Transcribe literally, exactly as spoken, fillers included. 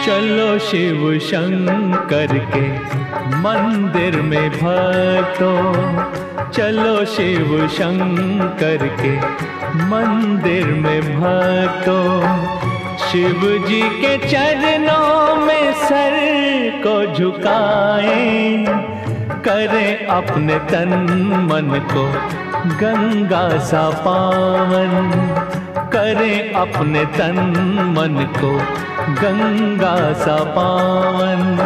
चलो शिव शंकर के मंदिर में भक्तों, चलो शिव शंकर के मंदिर में भक्तों, शिव जी के चरणों में सर को झुकाएं, करें अपने तन मन को गंगा सा पावन, करें अपने तन मन को गंगा सा पावन।